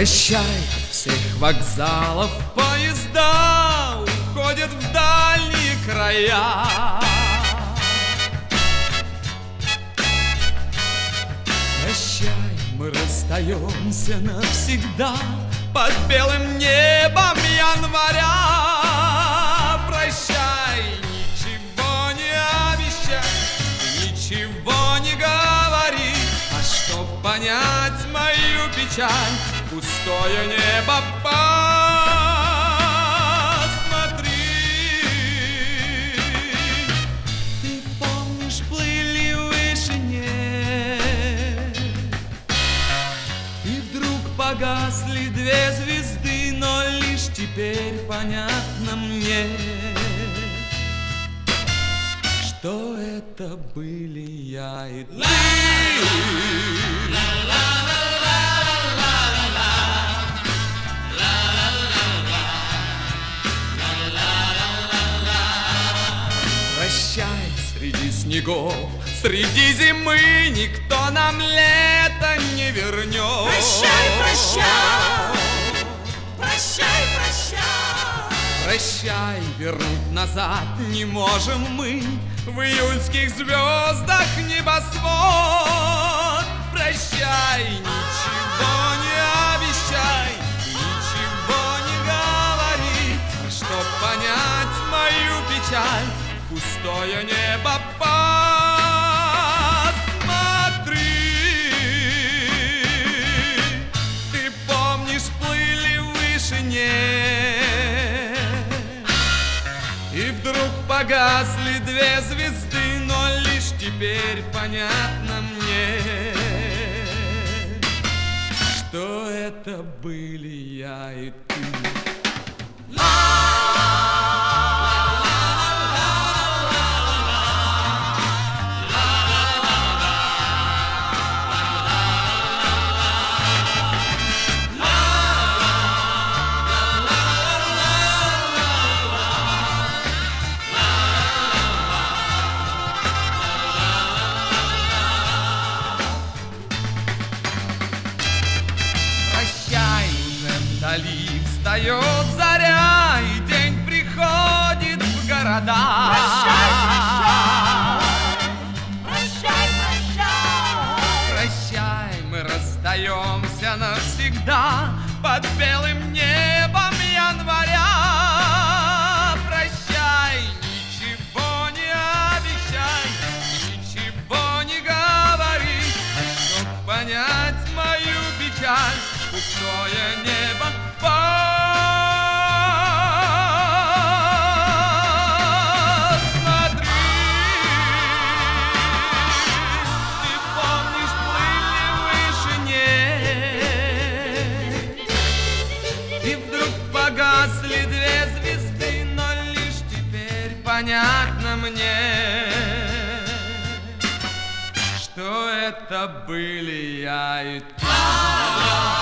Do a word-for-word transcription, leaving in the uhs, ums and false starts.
Прощай, от всех вокзалов поезда уходят в дальние края. Прощай, мы расстаемся навсегда под белым небом января. Прощай, ничего не обещай, ничего не говори, а чтоб понять мою печаль, пустое небо посмотри. Ты помнишь, плыли в вышине, и вдруг погасли две звезды, но лишь теперь понятно мне, что это были я и ты. Прощай, среди снегов, среди зимы никто нам лето не вернет. Прощай, прощай, прощай, прощай. Прощай, вернуть назад не можем мы, в июльских звездах небосвод. Прощай, ничего не обещай, ничего не говори, а чтоб понять мою печаль, пустое небо посмотри. Ты помнишь, плыли в вышине, и вдруг погасли две звезды, но лишь теперь понятно мне, что это были я и ты. Вдали встает заря, и день приходит в города. Прощай, прощай, прощай, прощай, мы расстаемся навсегда под белым небом января. Прощай, ничего не обещай, ничего не говори, а чтоб понять мою печаль, пустое небо посмотри. Ты помнишь, плыли в вышине, и вдруг погасли две звезды, но лишь теперь понятно мне, что это были я и ты.